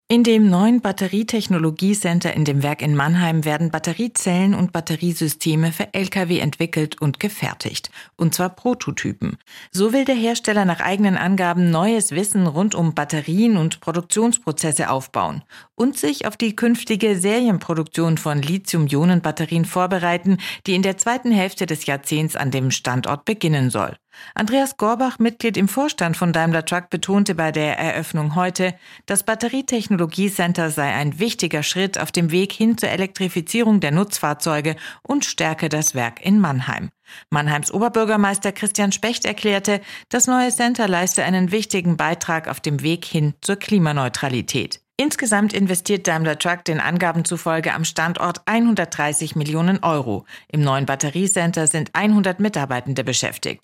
In dem neuen Batterietechnologiecenter in dem Werk in Mannheim werden Batteriezellen und Batteriesysteme für Lkw entwickelt und gefertigt. Und zwar Prototypen. So will der Hersteller nach eigenen Angaben neues Wissen rund um Batterien und Produktionsprozesse aufbauen und sich auf die künftige Serienproduktion von Lithium-Ionen-Batterien vorbereiten, die in der zweiten Hälfte des Jahrzehnts an dem Standort beginnen soll. Andreas Gorbach, Mitglied im Vorstand von Daimler Truck, betonte bei der Eröffnung heute, das Batterietechnologiecenter sei ein wichtiger Schritt auf dem Weg hin zur Elektrifizierung der Nutzfahrzeuge und stärke das Werk in Mannheim. Mannheims Oberbürgermeister Christian Specht erklärte, das neue Center leiste einen wichtigen Beitrag auf dem Weg hin zur Klimaneutralität. Insgesamt investiert Daimler Truck den Angaben zufolge am Standort 130 Millionen Euro. Im neuen Batteriecenter sind 100 Mitarbeitende beschäftigt.